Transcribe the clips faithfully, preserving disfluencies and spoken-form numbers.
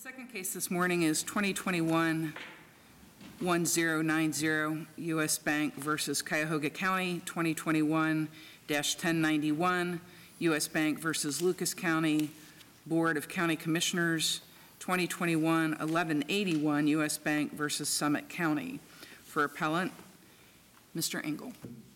Second case this morning is twenty twenty-one ten ninety U S Bank versus Cuyahoga County, twenty twenty-one ten ninety-one U S Bank versus Lucas County Board of County Commissioners, twenty twenty-one eleven eighty-one U S Bank versus Summit County. For appellant, Mister Engel.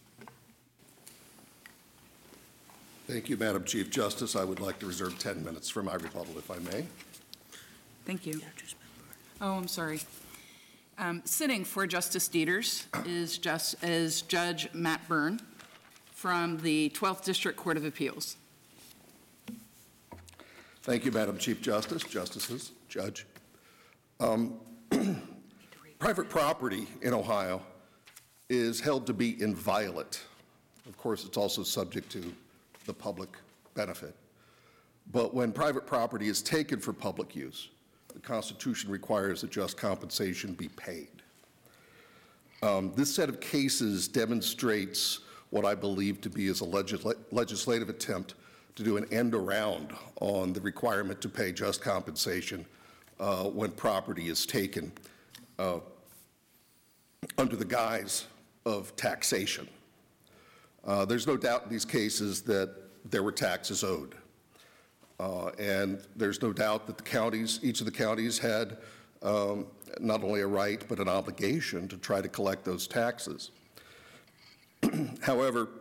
Thank you, Madam Chief Justice. I would like to reserve ten minutes for my rebuttal, if I may. Thank you. Oh, I'm sorry. Um, sitting for Justice Dieters is, just, is Judge Matt Byrne from the twelfth District Court of Appeals. Thank you, Madam Chief Justice, Justices, Judge. Um, private property in Ohio is held to be inviolate. Of course, it's also subject to the public benefit. But when private property is taken for public use, the Constitution requires that just compensation be paid. Um, this set of cases demonstrates what I believe to be is a legisla legislative attempt to do an end around on the requirement to pay just compensation uh, when property is taken uh, under the guise of taxation. Uh, there's no doubt in these cases that there were taxes owed. Uh, and there's no doubt that the counties, each of the counties had um, not only a right but an obligation to try to collect those taxes. However,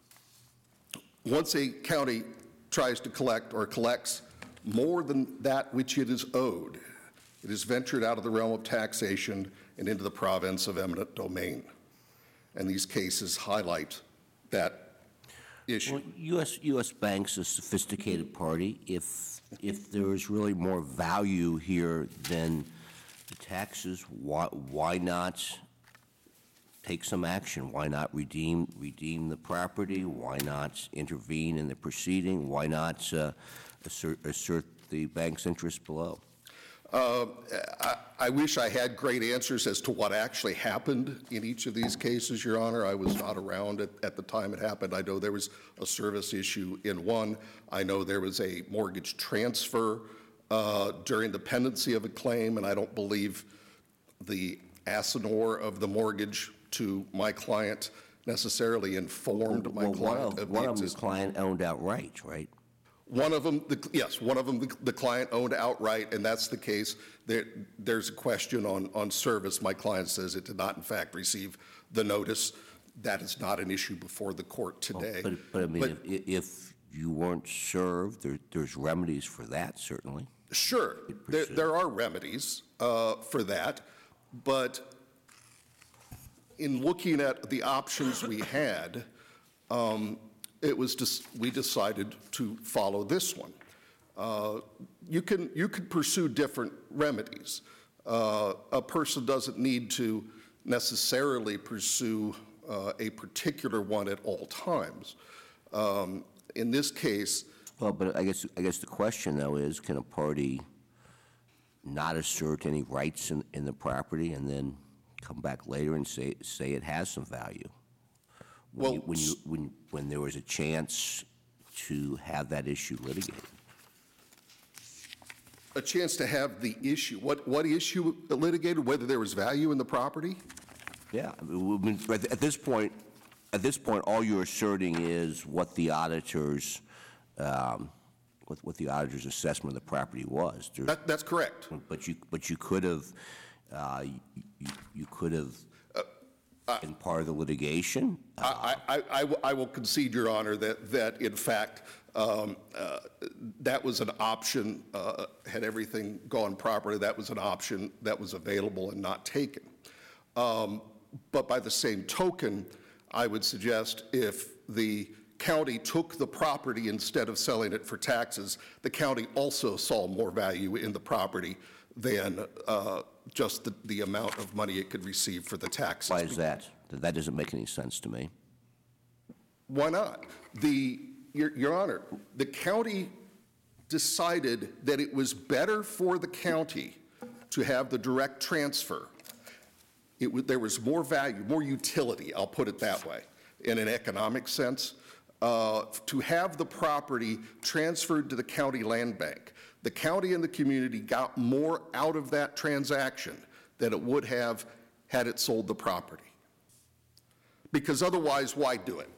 once a county tries to collect or collects more than that which it is owed, it is ventured out of the realm of taxation and into the province of eminent domain. And these cases highlight that issue. Well, U S U S Bank's a sophisticated party. If if there is really more value here than the taxes, why why not take some action? Why not redeem redeem the property? Why not intervene in the proceeding? Why not uh, assert assert the bank's interest below? Uh, I, I wish I had great answers as to what actually happened in each of these cases, Your Honor. I was not around at, at the time it happened. I know there was a service issue in one. I know there was a mortgage transfer uh, during the pendency of a claim, and I don't believe the assignor of the mortgage to my client necessarily informed well, my well, client one of, of one the of the existence. client owned outright, right? One of them, the, yes, one of them, the, the client owned outright, and that's the case. There, there's a question on, on service. My client says it did not, in fact, receive the notice. That is not an issue before the court today. Well, but, but I mean, but, if, if you weren't served, there, there's remedies for that, certainly. Sure, there, there are remedies uh, for that, but in looking at the options we had, um, it was just, we decided to follow this one. Uh, you can you could pursue different remedies. Uh, a person doesn't need to necessarily pursue uh, a particular one at all times. Um, in this case, well, but I guess I guess the question though is, can a party not assert any rights in, in the property and then come back later and say say it has some value? When, well, you, when you when when there was a chance to have that issue litigated, a chance to have the issue. What what issue litigated? Whether there was value in the property? Yeah, I mean, at this point, at this point, all you're asserting is what the auditors, um, what, what the auditor's assessment of the property was. That, that's correct. But you but you could have, uh, you, you could have. Uh, in part of the litigation? Uh, I, I, I, I will concede, Your Honor, that, that in fact, um, uh, that was an option, uh, had everything gone properly, that was an option that was available and not taken. Um, but by the same token, I would suggest if the county took the property instead of selling it for taxes, the county also saw more value in the property than uh, just the, the amount of money it could receive for the taxes. Why is that? That doesn't make any sense to me. Why not? The, Your, Your Honor, the county decided that it was better for the county to have the direct transfer. It was, there was more value, more utility, I'll put it that way, in an economic sense, uh, to have the property transferred to the county land bank. The county and the community got more out of that transaction than it would have had it sold the property. Because otherwise, why do it?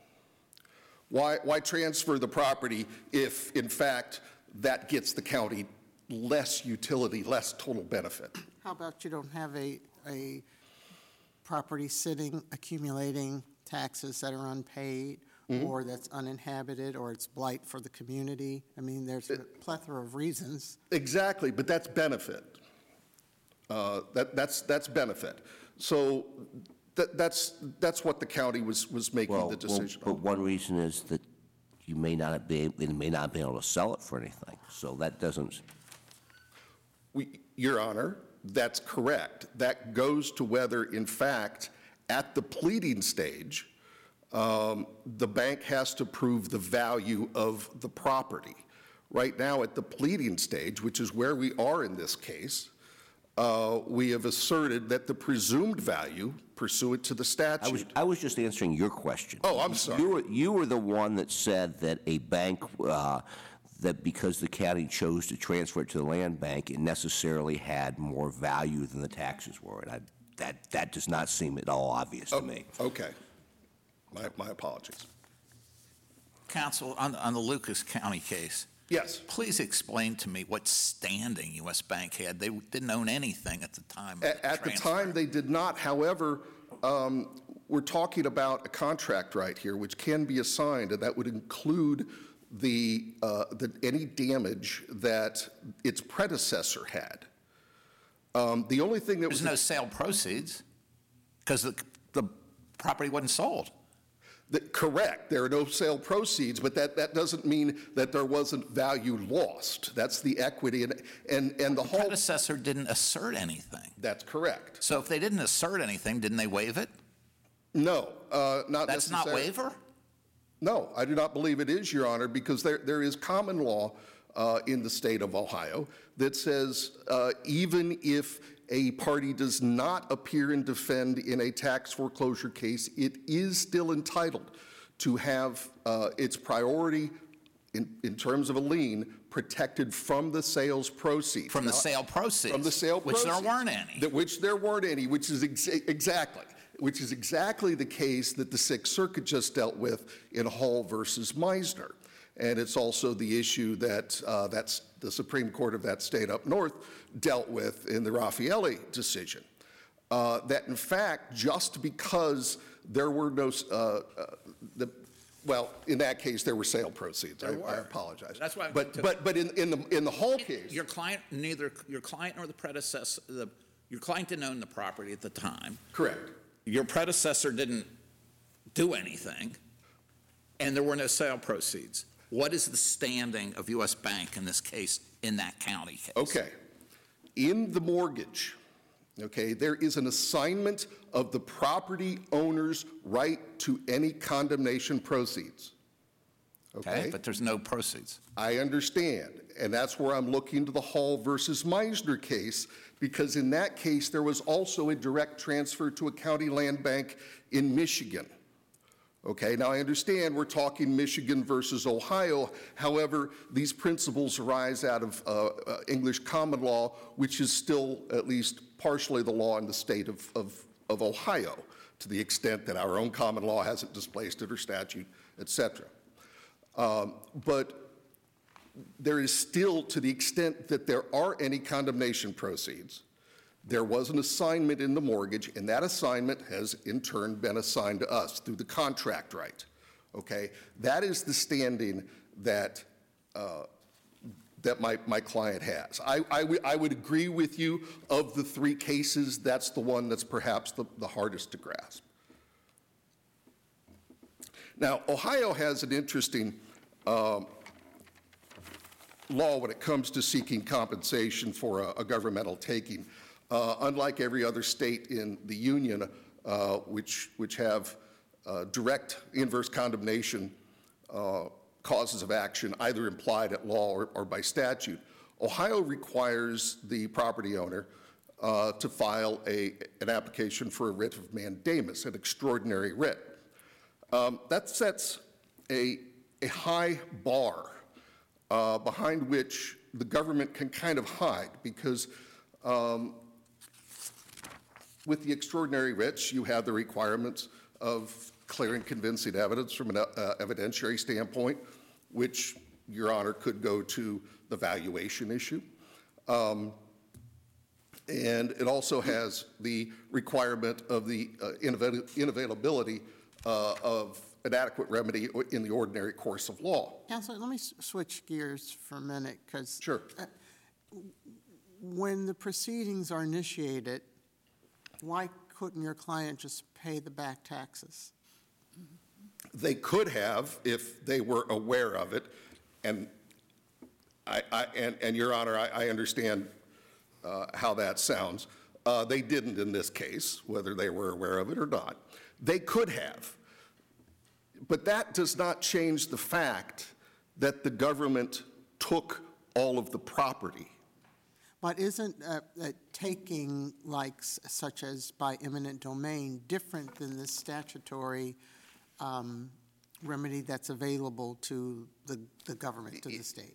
Why, why transfer the property if, in fact, that gets the county less utility, less total benefit? How about you don't have a, a property sitting, accumulating taxes that are unpaid, mm-hmm. or that's uninhabited, or it's blight for the community? I mean, there's a plethora of reasons. Exactly, but that's benefit. Uh, that, that's, that's benefit. So that, that's, that's what the county was, was making Well, the decision well, on. but one reason is that you may not be, they may not be able to sell it for anything, so that doesn't. We, Your Honor, that's correct. That goes to whether, in fact, at the pleading stage, um, the bank has to prove the value of the property. Right now, at the pleading stage, which is where we are in this case, uh, we have asserted that the presumed value pursuant to the statute. I was, I was just answering your question. Oh, I'm sorry. You were, you were the one that said that a bank, uh, that because the county chose to transfer it to the land bank, it necessarily had more value than the taxes were. And I, that, that does not seem at all obvious to Oh, me. okay. My, my apologies. Counsel, on, on the Lucas County case, Yes. please explain to me what standing U S Bank had. They didn't own anything at the time of the At, at the transfer. time, they did not. However, um, we're talking about a contract right here, which can be assigned, and that would include the, uh, the any damage that its predecessor had. Um, the only thing that There's was no sale proceeds because the, the property wasn't sold. the, correct. There are no sale proceeds, but that, that doesn't mean that there wasn't value lost. That's the equity, and and and the The whole. predecessor didn't assert anything. That's correct. So if they didn't assert anything, didn't they waive it? No, uh, not That's necessarily. not waiver? No, I do not believe it is, Your Honor, because there, there is common law uh, in the state of Ohio that says uh, even if a party does not appear and defend in a tax foreclosure case, it is still entitled to have uh, its priority in, in terms of a lien protected from the sales proceeds. From the Now, sale proceeds. From the sale Which proceeds. there weren't any. That, which there weren't any, which is ex exactly. Which is exactly the case that the Sixth Circuit just dealt with in Hall versus Meisner. And it's also the issue that uh, that's the Supreme Court of that state up north dealt with in the Raffaelli decision. Uh, that in fact, just because there were no, uh, uh, the, well, in that case, there were sale proceeds. I, I apologize. That's why I But went to- but but in in the in the Hall case, Your client, neither your client nor the predecessor, the, your client didn't own the property at the time. correct. Your predecessor didn't do anything, and there were no sale proceeds. What is the standing of U S Bank in this case, in that county case? Okay. In the mortgage, okay, there is an assignment of the property owner's right to any condemnation proceeds. Okay? But there's no proceeds. I understand, and that's where I'm looking to the Hall versus Meisner case, because in that case, there was also a direct transfer to a county land bank in Michigan. Okay, now I understand we're talking Michigan versus Ohio. However, these principles arise out of uh, uh, English common law, which is still at least partially the law in the state of, of, of Ohio, to the extent that our own common law hasn't displaced it or statute, et cetera. Um, but there is still, to the extent that there are any condemnation proceeds, there was an assignment in the mortgage, and that assignment has in turn been assigned to us through the contract right. Okay? That is the standing that, uh, that my, my client has. I, I, I would agree with you, of the three cases, that's the one that's perhaps the, the hardest to grasp. Now, Ohio has an interesting um, law when it comes to seeking compensation for a, a governmental taking. Uh, unlike every other state in the union, uh, which, which have uh, direct inverse condemnation uh, causes of action, either implied at law or, or by statute, Ohio requires the property owner uh, to file a, an application for a writ of mandamus, an extraordinary writ. Um, that sets a, a high bar uh, behind which the government can kind of hide, because um, with the extraordinary writs, you have the requirements of clear and convincing evidence from an uh, evidentiary standpoint, which, Your Honor, could go to the valuation issue. Um, and it also has the requirement of the uh, inavail- inavailability uh, of an adequate remedy in the ordinary course of law. Counselor, let me s- switch gears for a minute, because Sure. when the proceedings are initiated, why couldn't your client just pay the back taxes? They could have if they were aware of it, and I, I and, and Your Honor, I, I understand uh, how that sounds. Uh, they didn't in this case, whether they were aware of it or not. They could have, but that does not change the fact that the government took all of the property. But isn't uh, uh, taking, like, s- such as by eminent domain, different than the statutory um, remedy that's available to the, the government, to the state?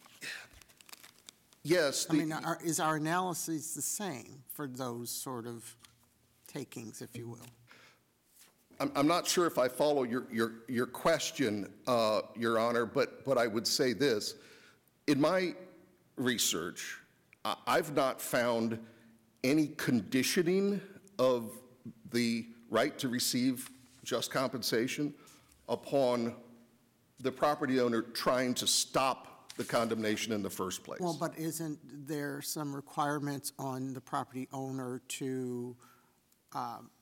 Yes, I the- mean, are, is our analysis the same for those sort of takings, if you will? I'm, I'm not sure if I follow your, your, your question, uh, Your Honor, but, but I would say this. In my research, I- I've not found any conditioning of the right to receive just compensation upon the property owner trying to stop the condemnation in the first place. Well, but isn't there some requirements on the property owner to um,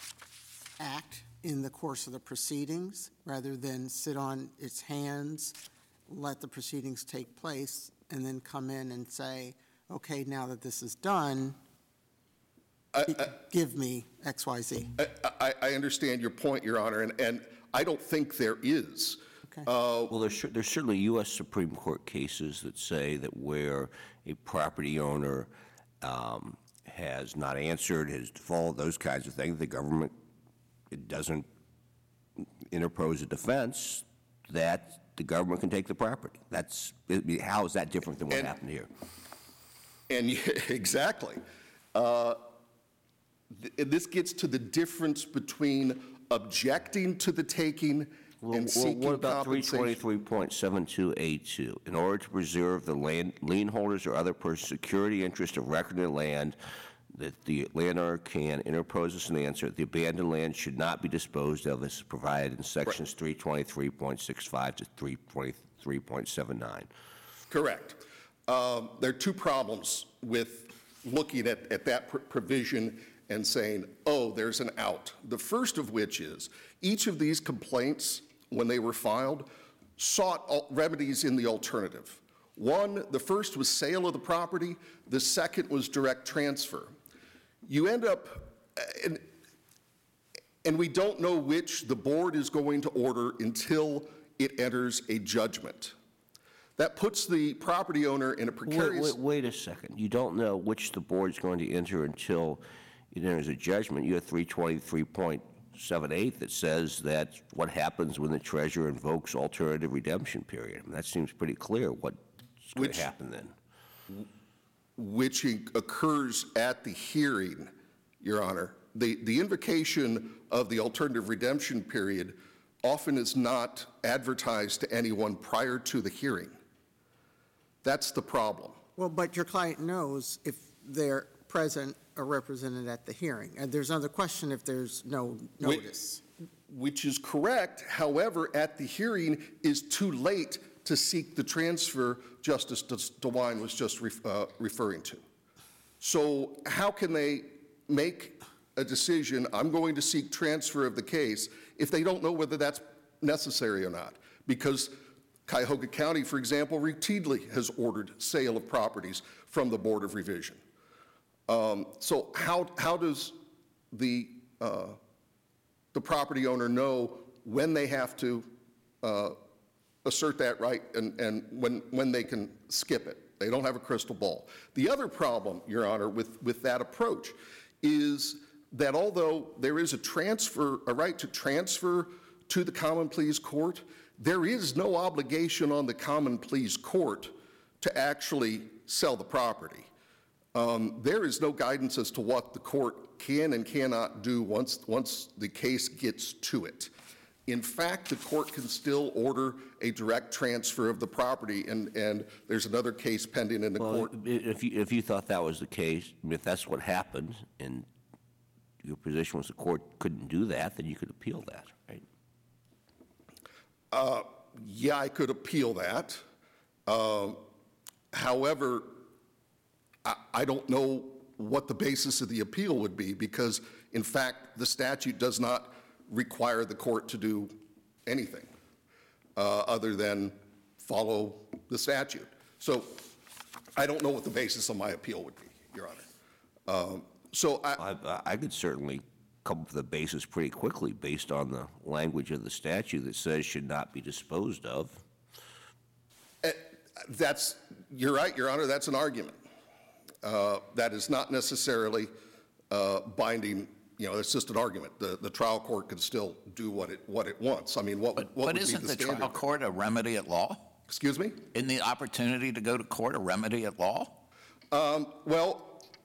act in the course of the proceedings, rather than sit on its hands, let the proceedings take place, and then come in and say, okay, now that this is done, I- I- give me X Y Z? I, I, I understand your point, Your Honor, and, and I don't think there is. Okay. Uh, Well, there's, cer- there's certainly U S Supreme Court cases that say that where a property owner um, has not answered, has defaulted, those kinds of things, the government, it doesn't interpose a defense, that the government can take the property. That's, I mean, how is that different than what And- happened here? And yeah, exactly. Uh, th- and this gets to the difference between objecting to the taking Well, and well, seeking what about three compensation. twenty-three point seven two A two? In order to preserve the land, lien holders or other person's security interest of record in land, that the landowner can interpose an answer, the abandoned land should not be disposed of as provided in sections three twenty-three point six five to three twenty-three point seven nine. Correct. Um, There are two problems with looking at, at that pr- provision and saying, oh, there's an out. The first of which is, each of these complaints, when they were filed, sought al- remedies in the alternative. One, the first was sale of the property, the second was direct transfer. You end up, uh, and, and we don't know which the board is going to order until it enters a judgment. That puts the property owner in a Wait, precarious. wait, wait a second. You don't know which the board's going to enter until it enters a judgment. You have three twenty-three point seven eight that says that what happens when the treasurer invokes alternative redemption period. I mean, that seems pretty clear what's going Which- to happen then. which occurs at the hearing, Your Honor. The, the invocation of the alternative redemption period often is not advertised to anyone prior to the hearing. That's the problem. Well, but your client knows if they're present or represented at the hearing. And there's another question if there's no Wait. notice. Which is correct. However, at the hearing is too late to seek the transfer Justice DeWine was just ref- uh, referring to. So how can they make a decision, I'm going to seek transfer of the case, if they don't know whether that's necessary or not? Because Cuyahoga County, for example, routinely has ordered sale of properties from the Board of Revision. Um, So how, how does the, uh, the property owner know when they have to uh, assert that right and, and when, when they can skip it? They don't have a crystal ball. The other problem, Your Honor, with, with that approach is that although there is a transfer, a right to transfer to the common pleas court, there is no obligation on the common pleas court to actually sell the property. Um, There is no guidance as to what the court can and cannot do once, once the case gets to it. In fact, the court can still order a direct transfer of the property, and, and there's another case pending in the Well, court. i- if you, if you thought that was the case, I mean, if that's what happened, and your position was the court couldn't do that, then you could appeal that, right? Uh, Yeah, I could appeal that. Um, However, I, I don't know what the basis of the appeal would be, because, in fact, the statute does not require the court to do anything uh, other than follow the statute. So I don't know what the basis of my appeal would be, Your Honor. Um, So I, I, I could certainly come up with a basis pretty quickly based on the language of the statute that says should not be disposed of. eh, that's, you're right, Your Honor, that's an argument. Uh, That is not necessarily uh, binding, you know, it's just an argument. The, the trial court can still do what it, what it wants. I mean, what, But, what but would be isn't the the standard? trial court a remedy at law? Excuse me? Isn't the opportunity to go to court a remedy at law? Um, Well,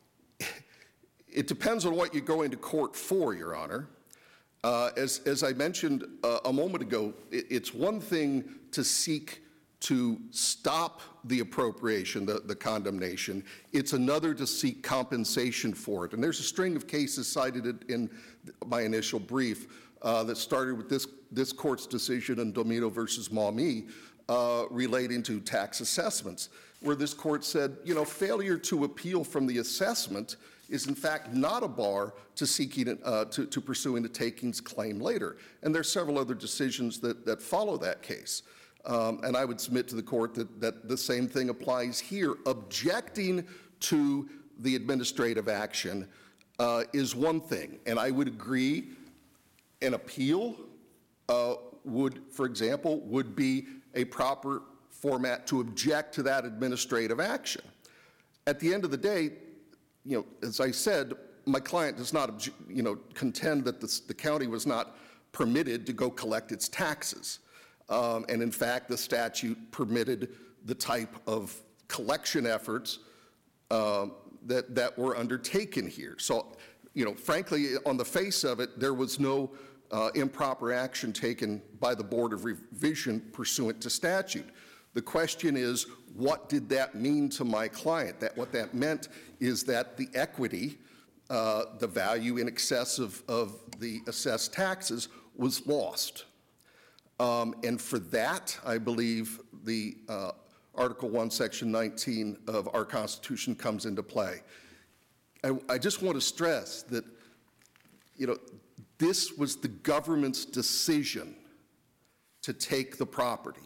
it depends on what you're going to court for, Your Honor. Uh, As, as I mentioned uh, a moment ago, it, it's one thing to seek to stop the appropriation, the, the condemnation. It's another to seek compensation for it. And there's a string of cases cited in- in my initial brief uh, that started with this, this court's decision in Domino versus Maumee uh, relating to tax assessments, where this court said, you know, failure to appeal from the assessment is in fact not a bar to seeking, uh, to, to pursuing a takings claim later. And there's several other decisions that, that follow that case. Um, and I would submit to the court that, that the same thing applies here. Objecting to the administrative action uh, is one thing, and I would agree an appeal uh, would, for example, would be a proper format to object to that administrative action. At the end of the day, you know, as I said, my client does not, obj- you know, contend that the, the county was not permitted to go collect its taxes. Um, and in fact, the statute permitted the type of collection efforts uh, that, that were undertaken here. So, you know, frankly, on the face of it, there was no uh, improper action taken by the Board of Revision pursuant to statute. The question is, what did that mean to my client? That what that meant is that the equity, uh, the value in excess of, of the assessed taxes, was lost. Um, and for that, I believe the uh, Article one, Section nineteen of our Constitution comes into play. I, I just want to stress that, you know, this was the government's decision to take the property.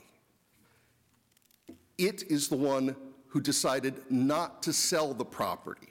It is the one who decided not to sell the property.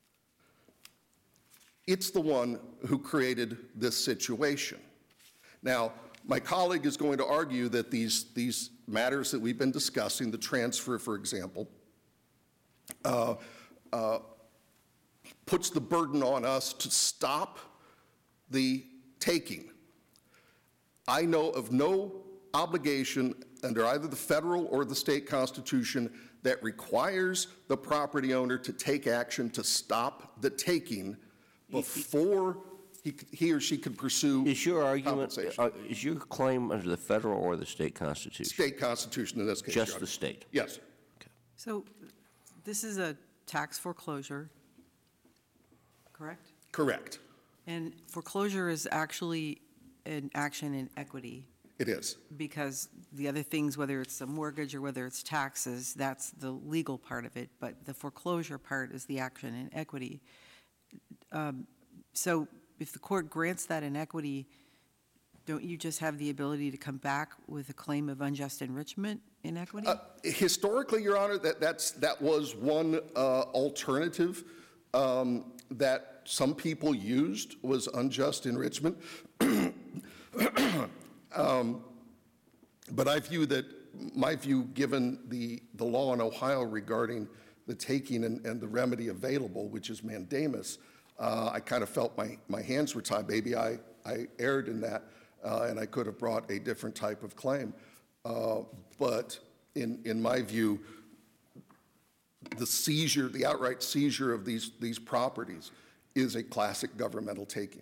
It's the one who created this situation. Now, my colleague is going to argue that these, these matters that we've been discussing, the transfer, for example, uh, uh, puts the burden on us to stop the taking. I know of no obligation under either the federal or the state constitution that requires the property owner to take action to stop the taking before he, he or she can pursue Is your argument, compensation. uh, is your claim under the federal or the state constitution? State constitution in this case, Your Just Honor. the state? Yes, So this is a tax foreclosure, correct? correct. And foreclosure is actually an action in equity, It is. because the other things, whether it's a mortgage or whether it's taxes, that's the legal part of it, but the foreclosure part is the action in equity. Um, So if the court grants that in equity, don't you just have the ability to come back with a claim of unjust enrichment in equity? Uh, Historically, Your Honor, that, that's, that was one uh, alternative um, that some people used, was unjust enrichment. um, but I view that, my view, given the, the law in Ohio regarding the taking and, and the remedy available, which is mandamus, uh, I kind of felt my, my hands were tied. Maybe I, I erred in that, uh, and I could have brought a different type of claim. Uh, but in, in my view, the seizure, the outright seizure of these, these properties is a classic governmental taking.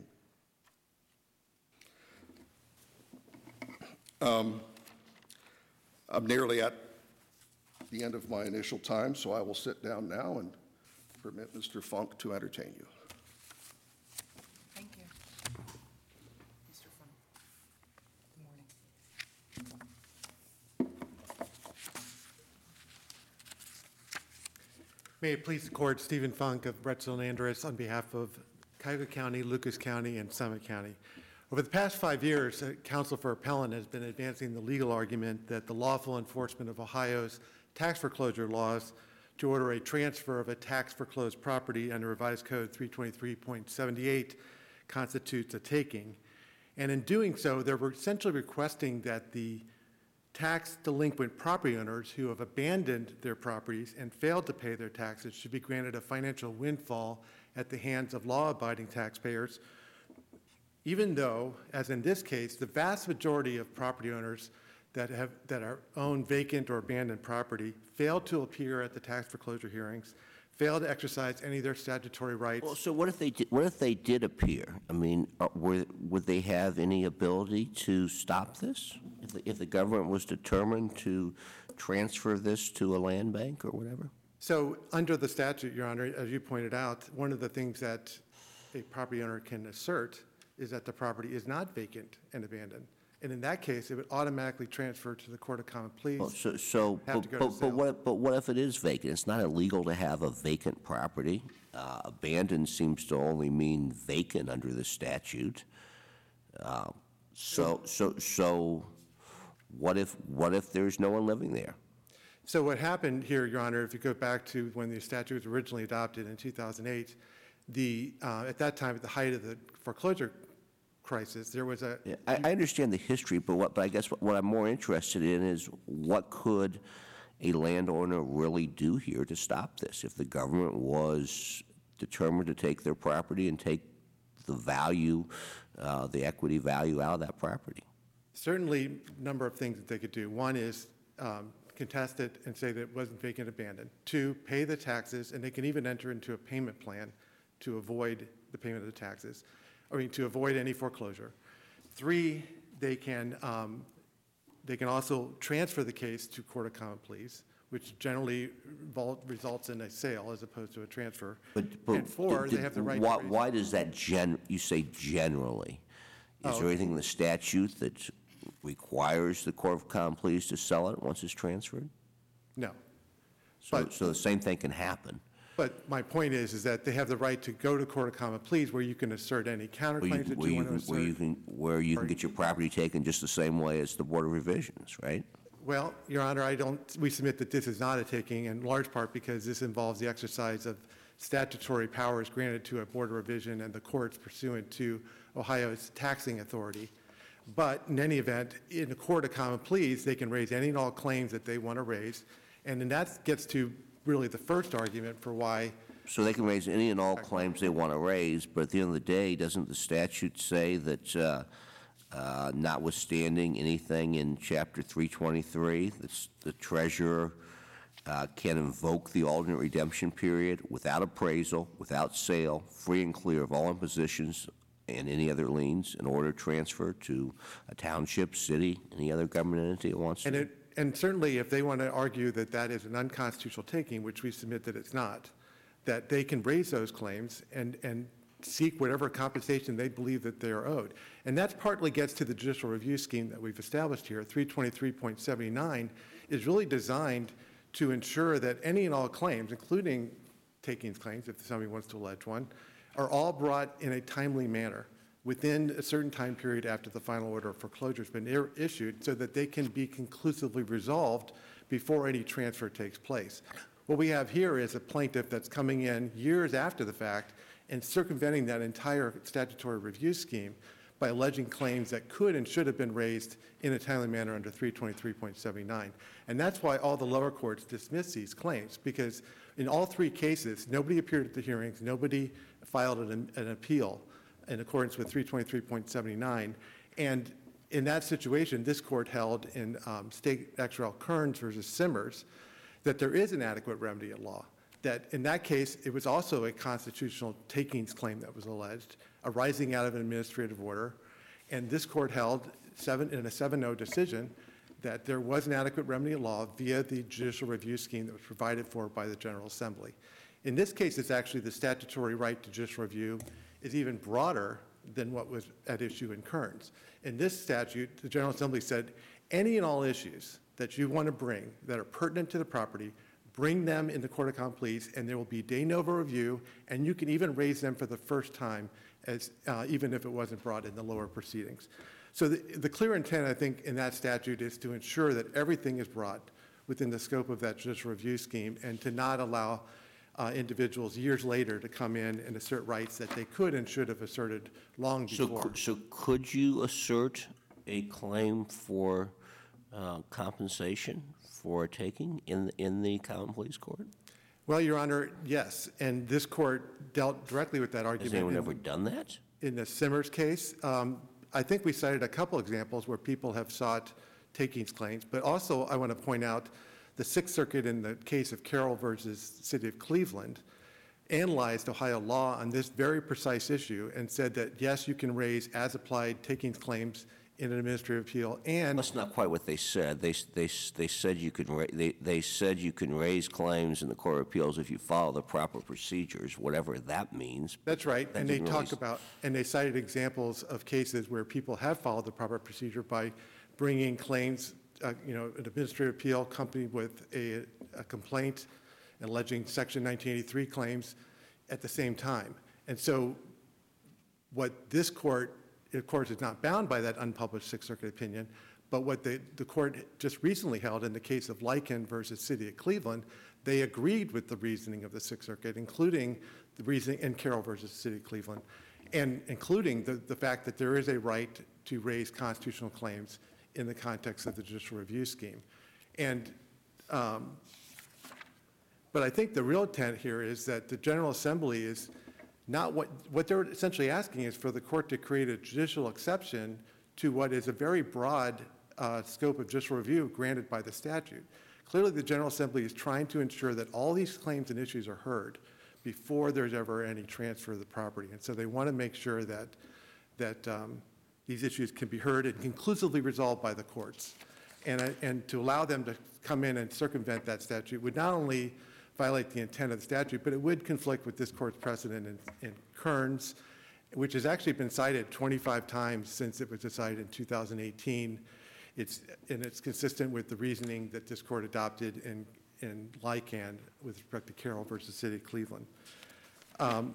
Um, I'm nearly at the end of my initial time, so I will sit down now and permit Mister Funk to entertain you. Thank you. Mister Funk, good morning. May it please the court, Stephen Funk of Bretzel and Andrus on behalf of Cuyahoga County, Lucas County, and Summit County. Over the past five years, uh, Counsel for Appellant has been advancing the legal argument that the lawful enforcement of Ohio's tax foreclosure laws to order a transfer of a tax foreclosed property under Revised Code three twenty-three point seventy-eight constitutes a taking. And in doing so, they're essentially requesting that the tax delinquent property owners who have abandoned their properties and failed to pay their taxes should be granted a financial windfall at the hands of law-abiding taxpayers, even though, as in this case, the vast majority of property owners that have that are own vacant or abandoned property failed to appear at the tax foreclosure hearings, failed to exercise any of their statutory rights. Well, so what if they did, what if they did appear? I mean, are, were, would they have any ability to stop this? If the, if the government was determined to transfer this to a land bank or whatever? So under the statute, Your Honor, as you pointed out, one of the things that a property owner can assert is that the property is not vacant and abandoned. And in that case, it would automatically transfer to the Court of Common Pleas. Well, so, so Have but, to go to but, but sale. what, but what if it is vacant? It's not illegal to have a vacant property. Uh, abandoned seems to only mean vacant under the statute. Uh, so, so, so what if, what if there's no one living there? So what happened here, Your Honor, if you go back to when the statute was originally adopted in two thousand eight, the, uh, at that time, at the height of the foreclosure crisis, there was a... Yeah, I, I understand the history, but what, but I guess what, what I'm more interested in is what could a landowner really do here to stop this if the government was determined to take their property and take the value, uh, the equity value out of that property? Certainly, a number of things that they could do. One is um, contest it and say that it wasn't vacant abandoned. Two, pay the taxes, and they can even enter into a payment plan to avoid the payment of the taxes. I mean, to avoid any foreclosure. Three, they can, um, they can also transfer the case to Court of Common Pleas, which generally vol- results in a sale as opposed to a transfer. But, but And four, did- they did- have the right why, to raise- why does that gen, you say generally? Is Oh. there anything in the statute that requires the Court of Common Pleas to sell it once it's transferred? No. So, But- so the same thing can happen. But my point is, is that they have the right to go to Court of Common Pleas where you can assert any Where you, counterclaims that where you you want to can, where you assert. can, where you can get your property taken just the same way as the Board of Revisions, right? Well, Your Honor, I don't, we submit that this is not a taking, in large part because this involves the exercise of statutory powers granted to a Board of Revision and the courts pursuant to Ohio's taxing authority. But in any event, in the Court of Common Pleas, they can raise any and all claims that they want to raise. And then that gets to really the first argument for why. So they can raise any and all claims they want to raise, but at the end of the day, doesn't the statute say that uh, uh, notwithstanding anything in Chapter three twenty-three, that's the treasurer uh, can invoke the alternate redemption period without appraisal, without sale, free and clear of all impositions and any other liens in order to transfer to a township, city, any other government entity it wants to? And it, and certainly if they want to argue that that is an unconstitutional taking, which we submit that it's not, that they can raise those claims and, and seek whatever compensation they believe that they are owed. And that partly gets to the judicial review scheme that we've established here. three twenty-three point seventy-nine is really designed to ensure that any and all claims, including takings claims, if somebody wants to allege one, are all brought in a timely manner within a certain time period after the final order of foreclosure has been ir- issued so that they can be conclusively resolved before any transfer takes place. What we have here is a plaintiff that's coming in years after the fact and circumventing that entire statutory review scheme by alleging claims that could and should have been raised in a timely manner under three twenty-three point seventy-nine. And that's why all the lower courts dismiss these claims, because in all three cases, nobody appeared at the hearings, nobody filed an, an appeal in accordance with three twenty-three point seventy-nine. And in that situation, this court held in um, State X R L Kearns versus Simmers that there is an adequate remedy at law, that in that case, it was also a constitutional takings claim that was alleged, arising out of an administrative order, and this court held seven, in a seven oh decision that there was an adequate remedy at law via the judicial review scheme that was provided for by the General Assembly. In this case, it's actually the statutory right to judicial review is even broader than what was at issue in Kearns. In this statute, the General Assembly said, any and all issues that you want to bring that are pertinent to the property, bring them in the court of common pleas, and there will be de novo review, and you can even raise them for the first time, as uh, even if it wasn't brought in the lower proceedings. So the, the clear intent, I think, in that statute is to ensure that everything is brought within the scope of that judicial review scheme, and to not allow uh, individuals years later to come in and assert rights that they could and should have asserted long So, before. cou- so could you assert a claim for uh, compensation for a taking in, in the common pleas court? Well, Your Honor, yes, and this court dealt directly with that Has argument. anyone in- ever done that? In the Simmers case, um, I think we cited a couple examples where people have sought takings claims, but also I want to point out the Sixth Circuit in the case of Carroll versus City of Cleveland analyzed Ohio law on this very precise issue and said that, yes, you can raise as-applied takings claims in an administrative appeal, and That's not quite what they said. They, they, they said you can, ra- they, they said you can raise claims in the Court of Appeals if you follow the proper procedures, whatever that means. that's right, That and they didn't talked really- about, and they cited examples of cases where people have followed the proper procedure by bringing claims, uh, you know, an administrative appeal accompanied with a, a complaint alleging Section nineteen eighty-three claims at the same time. And so what this court, of course, is not bound by that unpublished Sixth Circuit opinion, but what the, the court just recently held in the case of Lycan versus City of Cleveland, they agreed with the reasoning of the Sixth Circuit, including the reasoning in Carroll versus City of Cleveland, and including the, the fact that there is a right to raise constitutional claims in the context of the judicial review scheme. And, um, but I think the real intent here is that the General Assembly is not what, what they're essentially asking is for the court to create a judicial exception to what is a very broad uh, scope of judicial review granted by the statute. Clearly, the General Assembly is trying to ensure that all these claims and issues are heard before there's ever any transfer of the property. And so they want to make sure that, that um, these issues can be heard and conclusively resolved by the courts. And, uh, and to allow them to come in and circumvent that statute would not only violate the intent of the statute, but it would conflict with this court's precedent in, in Kearns, which has actually been cited twenty-five times since it was decided in two thousand eighteen. It's, and it's consistent with the reasoning that this court adopted in, in Lycan with respect to Carroll versus City of Cleveland. Um,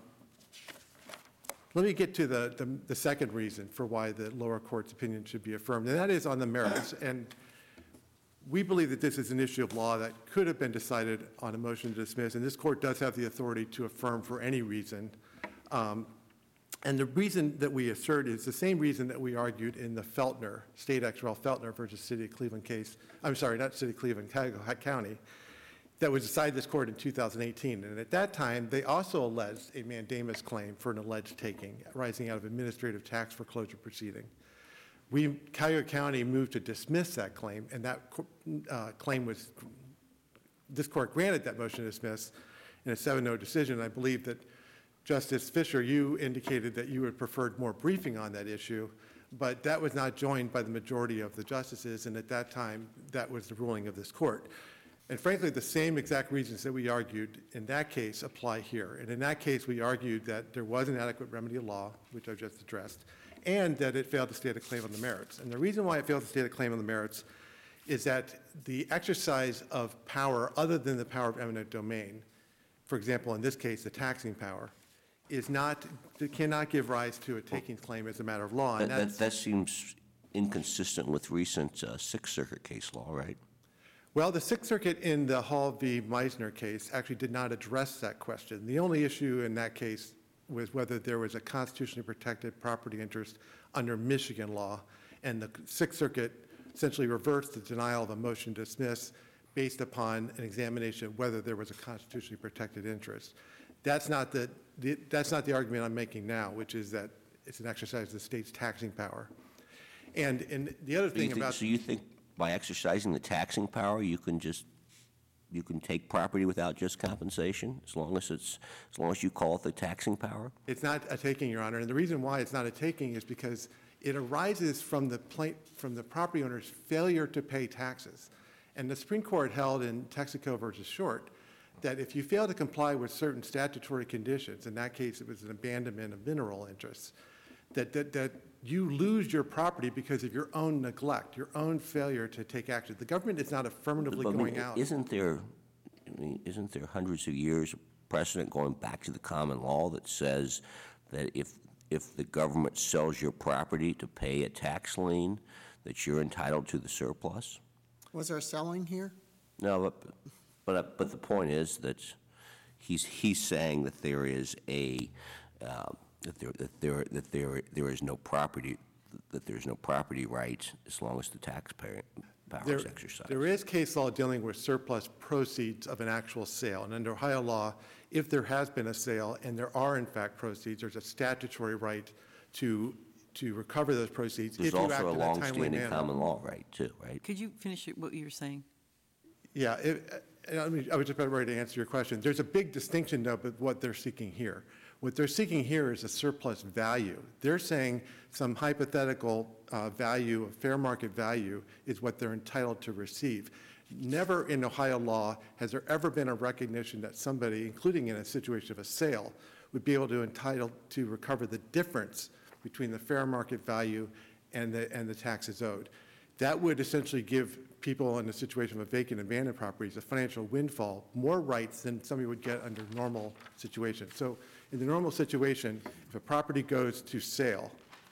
let me get to the, the, the second reason for why the lower court's opinion should be affirmed, and that is on the merits. And we believe that this is an issue of law that to have been decided on a motion to dismiss, and this court does have the authority to affirm for any reason. Um, and the reason that we assert is the same reason that we argued in the Feltner, State X R L Feltner versus City of Cleveland case, I'm sorry, not City of Cleveland, Cuyahoga County, that was decided this court in two thousand eighteen. And at that time, they also alleged a mandamus claim for an alleged taking arising out of administrative tax foreclosure proceeding. We, Cuyahoga County moved to dismiss that claim, and that uh, claim was, this court granted that motion to dismiss in a seven oh decision. I believe that Justice Fisher, you indicated that you had preferred more briefing on that issue, but that was not joined by the majority of the justices, and at that time, that was the ruling of this court. And frankly, the same exact reasons that we argued in that case apply here. And in that case, we argued that there was an adequate remedy of law, which I've just addressed, and that it failed to state a claim on the merits. And the reason why it failed to state a claim on the merits is that the exercise of power other than the power of eminent domain, for example, in this case, the taxing power, is not, it cannot give rise to a takings claim as a matter of law. That, And that, that's, that seems inconsistent with recent uh, Sixth Circuit case law, right? well, the Sixth Circuit in the Hall v. Meisner case actually did not address that question. The only issue in that case was whether there was a constitutionally protected property interest under Michigan law, and the Sixth Circuit essentially reversed the denial of a motion to dismiss based upon an examination of whether there was a constitutionally protected interest. That's not the, the that's not the argument I'm making now, which is that it's an exercise of the state's taxing power. And and the other So you thing think, about so you think by exercising the taxing power, you can just you can take property without just compensation, as long as it's, as long as you call it the taxing power? It's not a taking, Your Honor, and the reason why it's not a taking is because it arises from the pla- from the property owner's failure to pay taxes. And the Supreme Court held in Texaco versus Short that if you fail to comply with certain statutory conditions, in that case it was an abandonment of mineral interests, that, that, that you lose your property because of your own neglect, your own failure to take action. The government is not affirmatively But, I mean, going out. Isn't there, I mean, isn't there hundreds of years of precedent going back to the common law that says that if, if the government sells your property to pay a tax lien, that you're entitled to the surplus? Was there selling here? No, but, but, but the point is that he's, he's saying that there is a, uh, that there, that there, that there, there is no property, that there's no property rights as long as the taxpayer power There- is exercised. There is case law dealing with surplus proceeds of an actual sale. And under Ohio law, if there has been a sale and there are in fact proceeds, there's a statutory right to, to recover those proceeds if There's you act also a in a timely long-standing manner. common law right, too, right? Could you finish it- what you were saying? Yeah, it- and I mean, I was just about ready to answer your question. There's a big distinction, though, with what they're seeking here. What they're seeking here is a surplus value. They're saying some hypothetical uh, value, a fair market value, is what they're entitled to receive. Never in Ohio law has there ever been a recognition that somebody, including in a situation of a sale, would be able to entitle to recover the difference between the fair market value and the, and the taxes owed. That would essentially give people in a situation of vacant abandoned properties a financial windfall, more rights than somebody would get under normal situations. So in the normal situation, if a property goes to sale,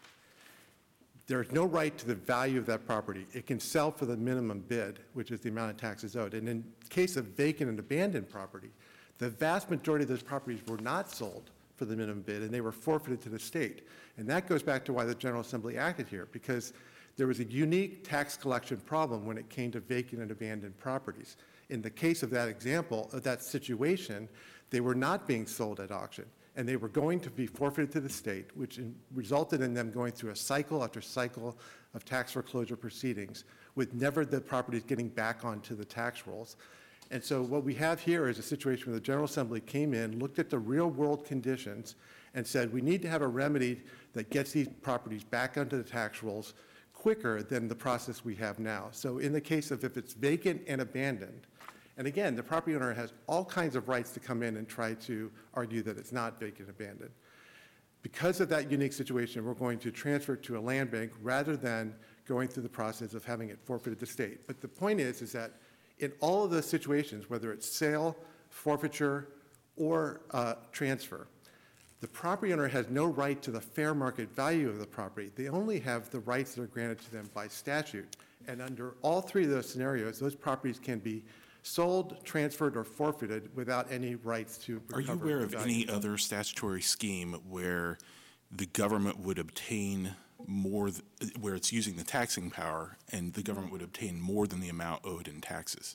there's no right to the value of that property. It can sell for the minimum bid, which is the amount of taxes owed. And in case of vacant and abandoned property, the vast majority of those properties were not sold for the minimum bid, and they were forfeited to the state. And that goes back to why the General Assembly acted here, because there was a unique tax collection problem when it came to vacant and abandoned properties. In the case of that example, of that situation, they were not being sold at auction, and they were going to be forfeited to the state, which in, resulted in them going through a cycle after cycle of tax foreclosure proceedings, with never the properties getting back onto the tax rolls. And so what we have here is a situation where the General Assembly came in, looked at the real-world conditions, and said, we need to have a remedy that gets these properties back onto the tax rolls quicker than the process we have now. So in the case of if it's vacant and abandoned, and again, the property owner has all kinds of rights to come in and try to argue that it's not vacant and abandoned. Because of that unique situation, we're going to transfer it to a land bank rather than going through the process of having it forfeited to state. But the point is, is that in all of those situations, whether it's sale, forfeiture, or uh, transfer, the property owner has no right to the fair market value of the property. They only have the rights that are granted to them by statute. And under all three of those scenarios, those properties can be sold, transferred, or forfeited without any rights to recover. Are you aware the of value. any other statutory scheme where the government would obtain more, th- where it's using the taxing power and the government would obtain more than the amount owed in taxes?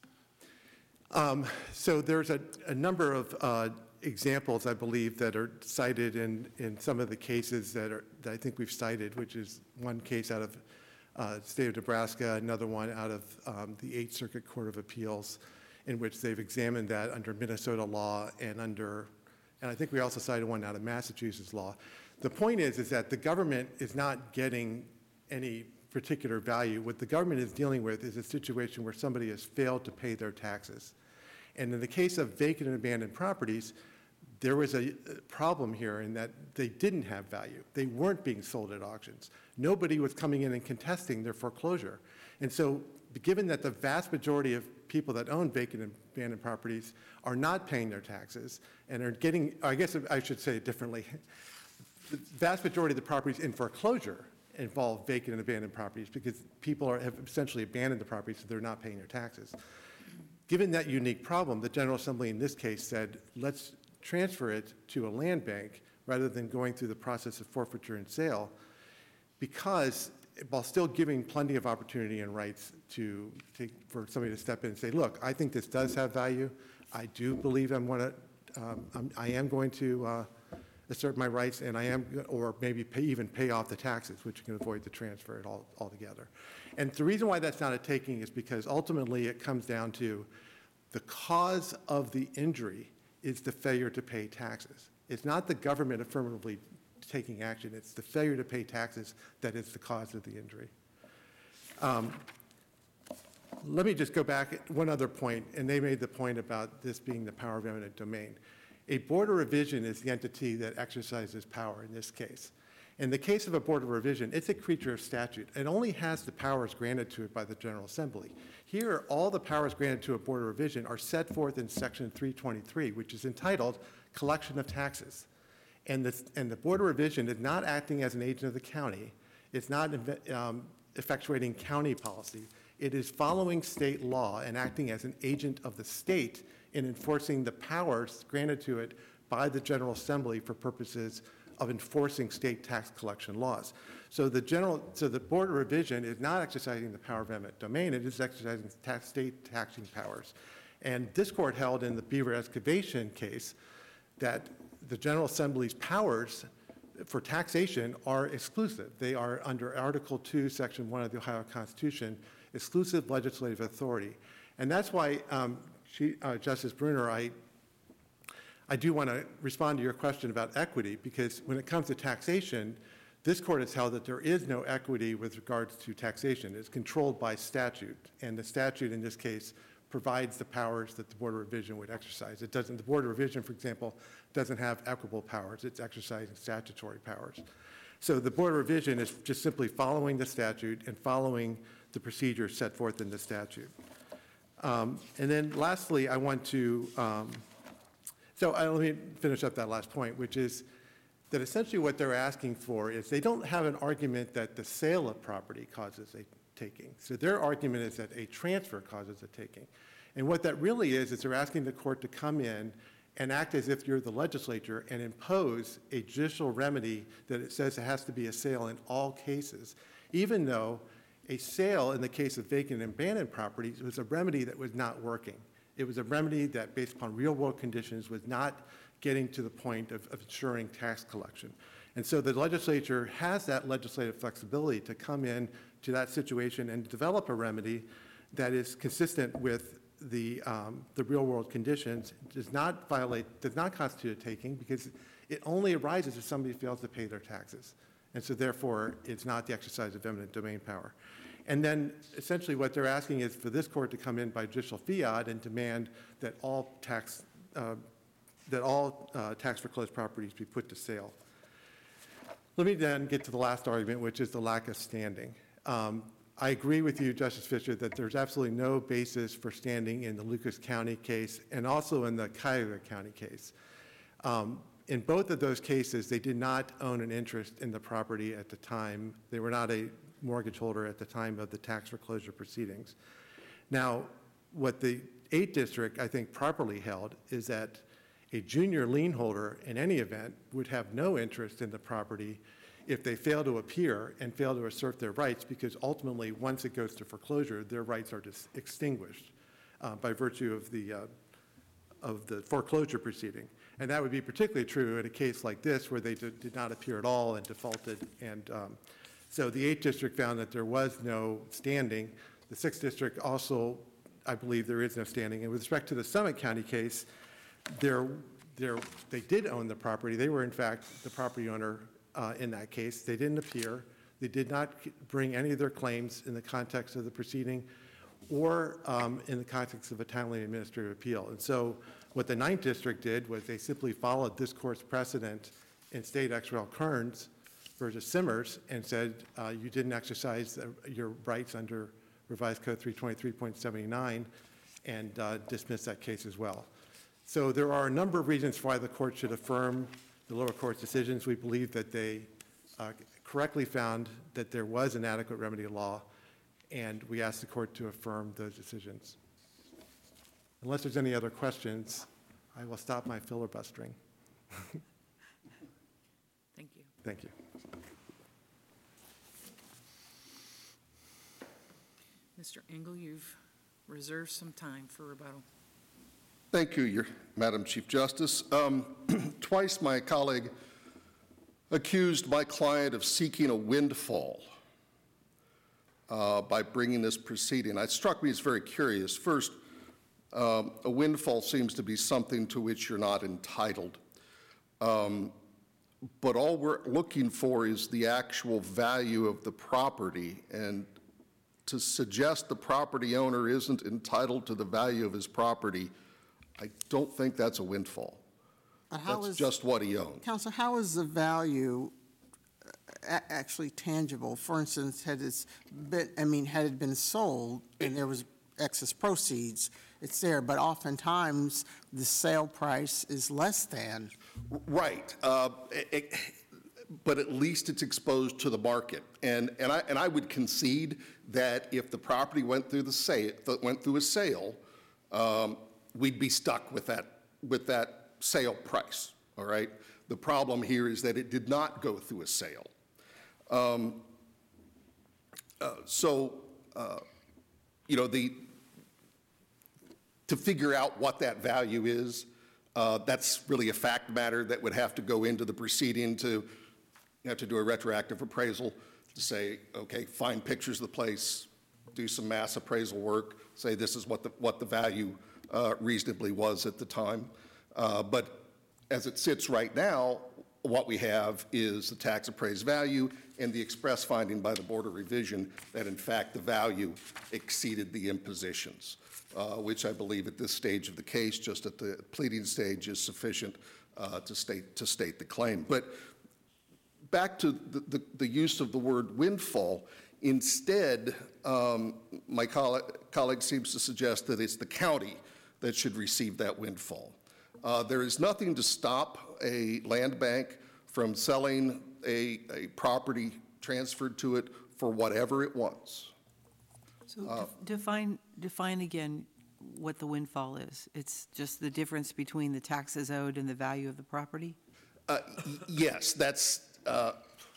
Um, so there's a, a number of uh, examples, I believe, that are cited in, in some of the cases that, are, that I think we've cited, which is one case out of uh, state of Nebraska, another one out of um, the Eighth Circuit Court of Appeals, in which they've examined that under Minnesota law and under, and I think we also cited one out of Massachusetts law. The point is, is that the government is not getting any particular value. What the government is dealing with is a situation where somebody has failed to pay their taxes. And in the case of vacant and abandoned properties, there was a problem here in that they didn't have value. They weren't being sold at auctions. Nobody was coming in and contesting their foreclosure. And so given that the vast majority of people that own vacant and abandoned properties are not paying their taxes and are getting, I guess I should say it differently, the vast majority of the properties in foreclosure involve vacant and abandoned properties because people are, have essentially abandoned the properties so they're not paying their taxes. Given that unique problem, the General Assembly in this case said, let's transfer it to a land bank rather than going through the process of forfeiture and sale, because while still giving plenty of opportunity and rights to take, for somebody to step in and say, look, I think this does have value. I do believe I'm going to, um, I'm, I am going to uh, assert my rights, and I am, or maybe pay, even pay off the taxes, which can avoid the transfer it all, altogether. And the reason why that's not a taking is because ultimately it comes down to The cause of the injury is the failure to pay taxes. It's not the government affirmatively taking action. It's the failure to pay taxes that is the cause of the injury. Um, let me just go back one other point, and they made the point about this being the power of eminent domain. A board of revision is the entity that exercises power in this case. In the case of a board of revision, it's a creature of statute. It only has the powers granted to it by the General Assembly. Here, all the powers granted to a board of revision are set forth in Section three twenty-three, which is entitled Collection of Taxes. And the, and the board of revision is not acting as an agent of the county. It's not um, effectuating county policy. It is following state law and acting as an agent of the state in enforcing the powers granted to it by the General Assembly for purposes of enforcing state tax collection laws. So the general, so the board of revision is not exercising the power of eminent domain. It is exercising tax, state taxing powers. And this court held in the Beaver excavation case that the General Assembly's powers for taxation are exclusive. They are under Article two, Section one of the Ohio Constitution, exclusive legislative authority. And that's why, um, she, uh, Justice Bruner, I, I do want to respond to your question about equity, because when it comes to taxation, this court has held that there is no equity with regards to taxation. It's controlled by statute, and the statute in this case provides the powers that the Board of Revision would exercise. It doesn't, the Board of Revision, for example, doesn't have equitable powers. It's exercising statutory powers. So the Board of Revision is just simply following the statute and following the procedures set forth in the statute. Um, and then lastly, I want to, um, so I, let me finish up that last point, which is that essentially what they're asking for is they don't have an argument that the sale of property causes a taking. So their argument is that a transfer causes a taking. And what that really is, is they're asking the court to come in and act as if you're the legislature and impose a judicial remedy that it says it has to be a sale in all cases, even though a sale in the case of vacant and abandoned properties was a remedy that was not working. It was a remedy that, based upon real-world conditions, was not getting to the point of, of ensuring tax collection. And so the legislature has that legislative flexibility to come in to that situation and develop a remedy that is consistent with the, um, the real-world conditions, does not violate, does not constitute a taking, because it only arises if somebody fails to pay their taxes. And so therefore, it's not the exercise of eminent domain power. And then essentially what they're asking is for this court to come in by judicial fiat and demand that all tax, uh, that all uh, tax foreclosed properties be put to sale. Let me then get to the last argument, which is the lack of standing. Um, I agree with you, Justice Fischer, that there's absolutely no basis for standing in the Lucas County case and also in the Cuyahoga County case. Um, in both of those cases, they did not own an interest in the property at the time. They were not a mortgage holder at the time of the tax foreclosure proceedings. Now, what the eighth District, I think, properly held is that a junior lien holder, in any event, would have no interest in the property if they fail to appear and fail to assert their rights, because ultimately, once it goes to foreclosure, their rights are just extinguished uh, by virtue of the, uh, of the foreclosure proceeding. And that would be particularly true in a case like this, where they did, did not appear at all and defaulted. And um, so the eighth District found that there was no standing. The sixth District also, I believe, there is no standing. And with respect to the Summit County case, there, there, they did own the property. They were, in fact, the property owner uh, in that case. They didn't appear. They did not bring any of their claims in the context of the proceeding or um, in the context of a timely administrative appeal. And so what the ninth District did was they simply followed this court's precedent in State X Rel Kearns versus Simmers and said, uh, you didn't exercise uh, your rights under Revised Code three twenty-three point seventy-nine, and uh, dismissed that case as well. So there are a number of reasons why the court should affirm the lower court's decisions. We believe that they uh, correctly found that there was an adequate remedy law, and we ask the court to affirm those decisions. Unless there's any other questions, I will stop my filibustering. Thank you. Thank you. Mister Engel, you've reserved some time for rebuttal. Thank you, Your, Madam Chief Justice. Um, twice my colleague accused my client of seeking a windfall uh, by bringing this proceeding. It struck me as very curious. First, Um, a windfall seems to be something to which you're not entitled. Um, but all we're looking for is the actual value of the property, and to suggest the property owner isn't entitled to the value of his property, I don't think that's a windfall. But how That's is- just what he owns. Counselor, how is the value a- actually tangible? For instance, had it's been, I mean, had it been sold and there was excess proceeds, it's there, but oftentimes the sale price is less than. Right, uh, it- it- but at least it's exposed to the market. And, and I, and I would concede that if the property went through the sale, went through a sale, um, we'd be stuck with that, with that sale price, all right? The problem here is that it did not go through a sale. Um, uh, so, uh, you know, the, to figure out what that value is, uh, that's really a fact matter that would have to go into the proceeding to, you have to do a retroactive appraisal to say, okay, find pictures of the place, do some mass appraisal work, say this is what the, what the value uh, reasonably was at the time. Uh, but as it sits right now, what we have is the tax appraised value and the express finding by the Board of Revision that in fact the value exceeded the impositions, uh, which I believe at this stage of the case, just at the pleading stage, is sufficient uh, to state to state the claim. But back to the, the, the use of the word windfall, instead, um, my colleague, colleague seems to suggest that it's the county that should receive that windfall. Uh, there is nothing to stop a land bank from selling a, a property transferred to it for whatever it wants. So def- define, define again what the windfall is. It's just the difference between the taxes owed and the value of the property? Uh, y- yes, that's, uh,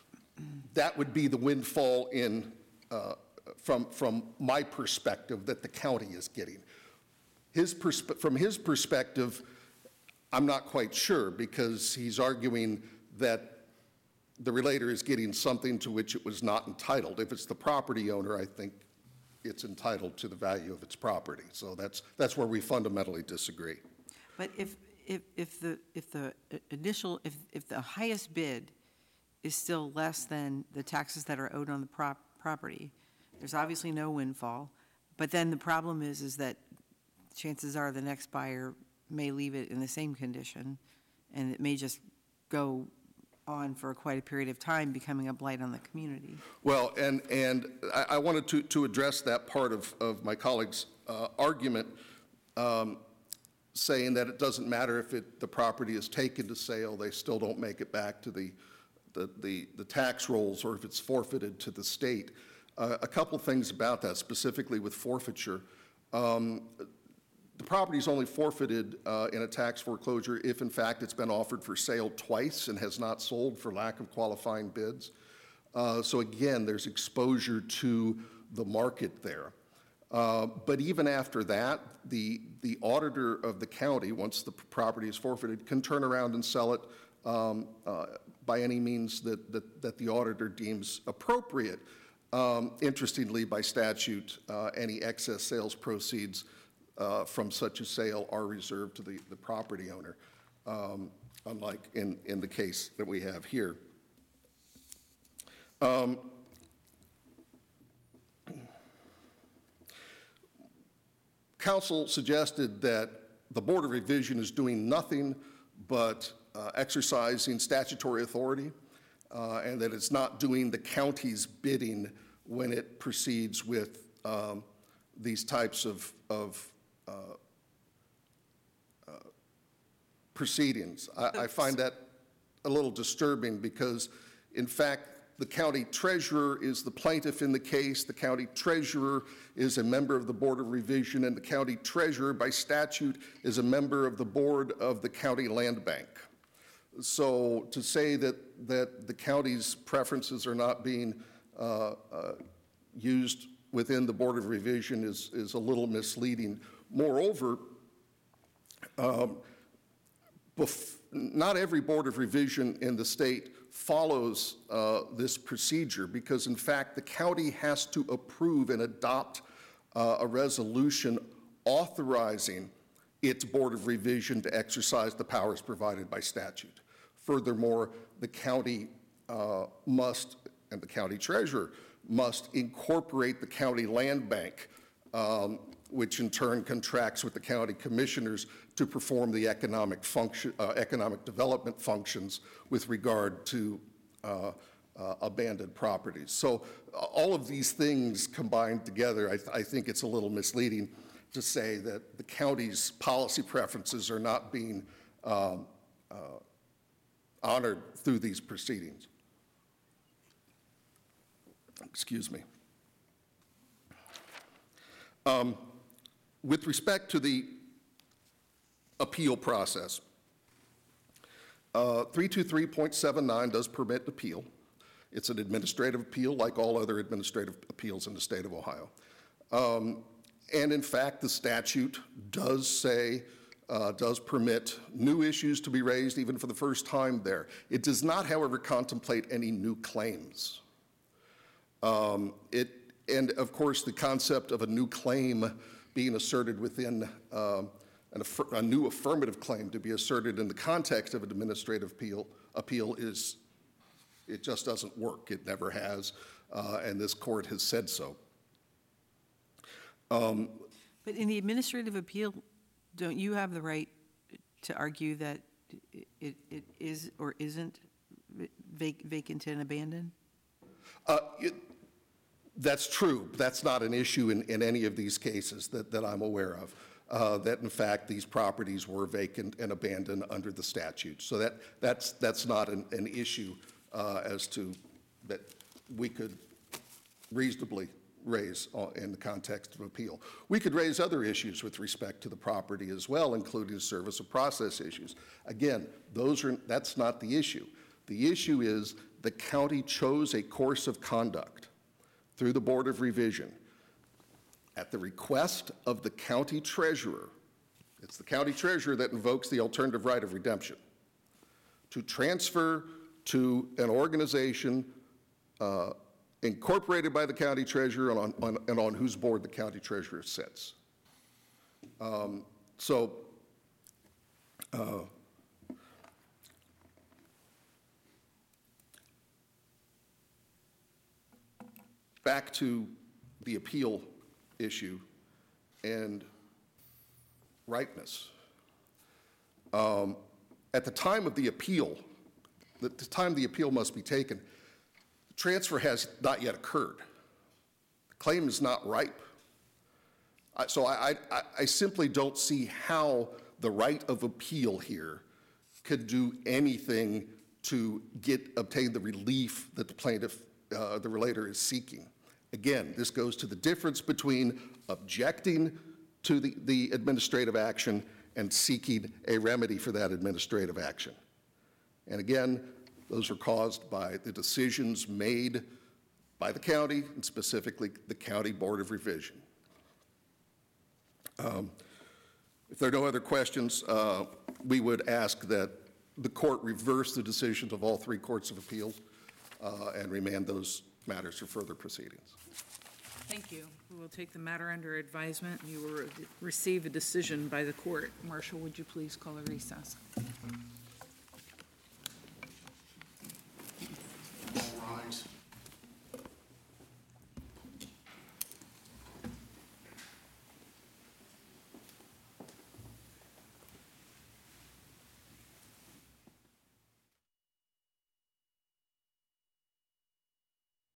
that would be the windfall in, uh, from, from my perspective that the county is getting. His perspe- from his perspective, I'm not quite sure, because he's arguing that the relator is getting something to which it was not entitled. If it's the property owner, I think it's entitled to the value of its property. So that's, that's where we fundamentally disagree. But if, if, if the, if the initial, if, if the highest bid is still less than the taxes that are owed on the prop, property, there's obviously no windfall. But then the problem is, is that chances are the next buyer may leave it in the same condition, and it may just go on for quite a period of time, becoming a blight on the community. Well, and, and I, I wanted to, to address that part of, of my colleague's uh, argument, um, saying that it doesn't matter if it, the property is taken to sale, they still don't make it back to the, the, the, the tax rolls, or if it's forfeited to the state. Uh, a couple things about that, specifically with forfeiture. Um, The property is only forfeited uh, in a tax foreclosure if, in fact, it's been offered for sale twice and has not sold for lack of qualifying bids. Uh, so again, there's exposure to the market there. Uh, but even after that, the, the auditor of the county, once the property is forfeited, can turn around and sell it um, uh, by any means that, that, that the auditor deems appropriate. Um, interestingly, by statute, uh, any excess sales proceeds Uh, from such a sale are reserved to the, the property owner, um, unlike in, in the case that we have here. Um, Council suggested that the Board of Revision is doing nothing but uh, exercising statutory authority, uh, and that it's not doing the county's bidding when it proceeds with um, these types of, of Uh, uh, proceedings. I, I find that a little disturbing because, in fact, the county treasurer is the plaintiff in the case. The county treasurer is a member of the Board of Revision, and the county treasurer, by statute, is a member of the board of the county land bank. So to say that, that the county's preferences are not being uh, uh, used within the Board of Revision is, is a little misleading. Moreover, um, not every Board of Revision in the state follows uh, this procedure because, in fact, the county has to approve and adopt uh, a resolution authorizing its Board of Revision to exercise the powers provided by statute. Furthermore, the county uh, must, and the county treasurer, must incorporate the county land bank, um, which in turn contracts with the county commissioners to perform the economic function, uh, economic development functions with regard to uh, uh, abandoned properties. So uh, all of these things combined together, I, th I think it's a little misleading to say that the county's policy preferences are not being um, uh, honored through these proceedings. Excuse me. Um, with respect to the appeal process, uh, three twenty-three point seven nine does permit appeal. It's an administrative appeal like all other administrative appeals in the state of Ohio. Um, and in fact, the statute does say, uh, does permit new issues to be raised even for the first time there. It does not, however, contemplate any new claims. Um, it, and of course, the concept of a new claim being asserted within um, an affir a new affirmative claim to be asserted in the context of an administrative appeal, appeal is, it just doesn't work. It never has, uh, and this court has said so. Um, But in the administrative appeal, don't you have the right to argue that it, it is or isn't vac vacant and abandoned? Uh, it, that's true. That's not an issue in, in any of these cases that, that I'm aware of, uh, that in fact these properties were vacant and abandoned under the statute. So that, that's, that's not an, an issue uh, as to that we could reasonably raise in the context of appeal. We could raise other issues with respect to the property as well, including service of process issues. Again, those are, that's not the issue. The issue is the county chose a course of conduct through the Board of Revision at the request of the county treasurer. It's the county treasurer that invokes the alternative right of redemption to transfer to an organization uh, incorporated by the county treasurer and on, on, and on whose board the county treasurer sits. Um, so, uh, back to the appeal issue and ripeness. Um, at the time of the appeal, the, the time the appeal must be taken, transfer has not yet occurred. The claim is not ripe. I, so I, I, I simply don't see how the right of appeal here could do anything to get, obtain the relief that the plaintiff, uh, the relator is seeking. Again, this goes to the difference between objecting to the, the administrative action and seeking a remedy for that administrative action. And again, those are caused by the decisions made by the county, and specifically the County Board of Revision. Um, if there are no other questions, uh, we would ask that the court reverse the decisions of all three courts of appeal uh, and remand those matters for further proceedings. Thank you. We will take the matter under advisement. You will re receive a decision by the court. Marshall, would you please call a recess?